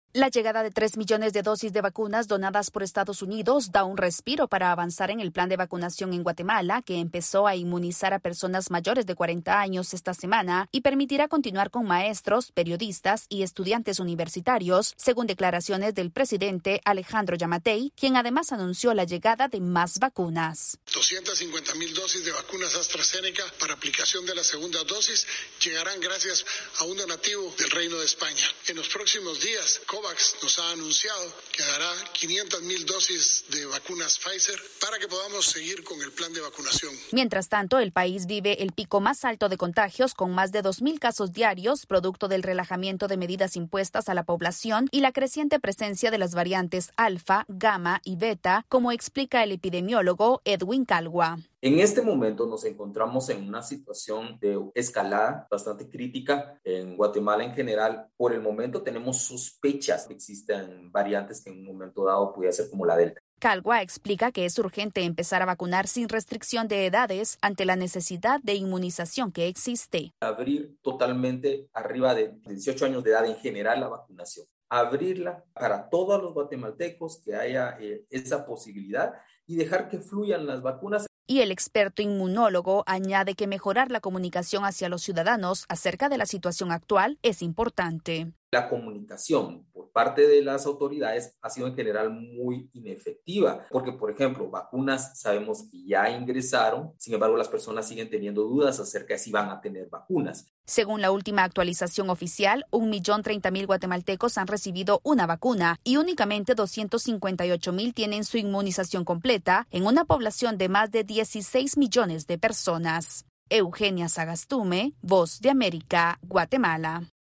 La llegada de 3 millones de dosis de vacunas donadas por Estados Unidos da un respiro para avanzar en el plan de vacunación en Guatemala, que empezó a inmunizar a personas mayores de 40 años esta semana y permitirá continuar con maestros, periodistas y estudiantes universitarios, según declaraciones del presidente Alejandro Yamatei, quien además anunció la llegada de más vacunas. 250,000 dosis de vacunas AstraZeneca para aplicación de la segunda dosis llegarán gracias a un donativo del Reino de España. En los próximos días, COVAX nos ha anunciado que dará 500,000 dosis de vacunas Pfizer para que podamos seguir con el plan de vacunación. Mientras tanto, el país vive el pico más alto de contagios, con más de 2,000 casos diarios, producto del relajamiento de medidas impuestas a la población y la creciente presencia de las variantes alfa, gamma y beta, como explica el epidemiólogo Edwin Calgua. En este momento nos encontramos en una situación de escalada bastante crítica en Guatemala en general. Por el momento tenemos sospechas que existen variantes que en un momento dado pudiera ser como la Delta. Calgua explica que es urgente empezar a vacunar sin restricción de edades ante la necesidad de inmunización que existe. Abrir totalmente arriba de 18 años de edad en general la vacunación. Abrirla para todos los guatemaltecos, que haya esa posibilidad y dejar que fluyan las vacunas. Y el experto inmunólogo añade que mejorar la comunicación hacia los ciudadanos acerca de la situación actual es importante. La comunicación por parte de las autoridades ha sido en general muy inefectiva, porque, por ejemplo, vacunas sabemos que ya ingresaron, sin embargo, las personas siguen teniendo dudas acerca de si van a tener vacunas. Según la última actualización oficial, 1.030.000 guatemaltecos han recibido una vacuna y únicamente 258,000 tienen su inmunización completa en una población de más de 16 millones de personas. Eugenia Sagastume, Voz de América, Guatemala.